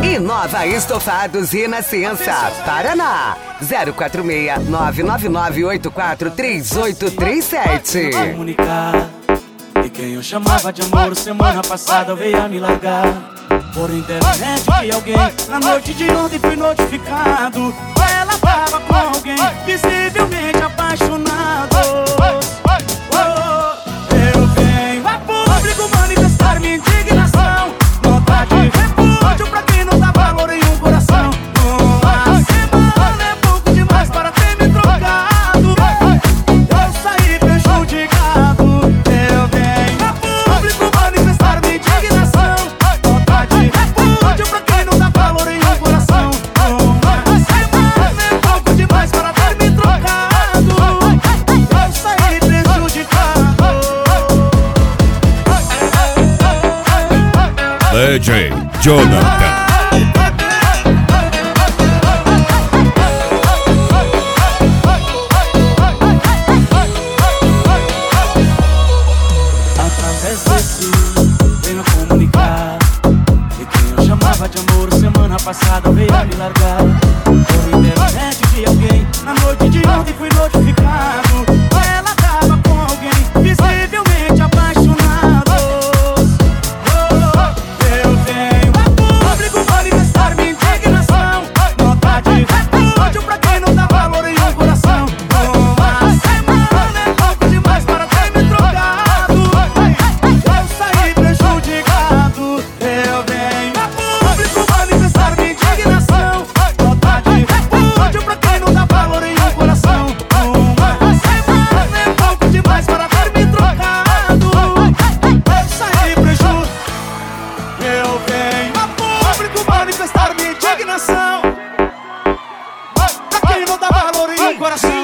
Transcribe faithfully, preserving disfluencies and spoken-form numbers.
Inova Estofados Renascença, Paraná. zero quatro seis, nove nove nove oito quatro três oito três sete. Comunicar que quem eu chamava de amor semana passada veio a me largar. Por internet que alguém na noite de ontem foi notificado. Ela tava com alguém visivelmente apaixonado. Eu venho a público manifestar minha indignação. Nota de repúdio pra quem não dá valor em um coração. Uma semana é pouco demais para ter me trocado. Eu saí prejudicado. Eu venho a público manifestar minha indignação. Nota de repúdio pra quem não dá valor em um coração. Uma semana é pouco demais para ter me trocado. Eu saí prejudicado. D J Jonathan. Através desse venho comunicar que quem eu chamava de amor semana passada veio a me largar. Por internet de alguém na noite de ontem fui notificado. Ela tava com alguém visivelmente apaixonado. Eu venho a público manifestar minha indignação. Nota de repúdio pra quem não dá valor em um coração. Uma semana é pouco demais para ter me trocado. Eu saí prejudicado. Eu venho a público manifestar minha indignação. Nota de repúdio pra quem não dá valor em um coração. Uma semana é pouco demais para ter me trocado. Eu saí prejudicado. Eu venho a público manifestar minha indignação. Pra quem não dá valor em um coração.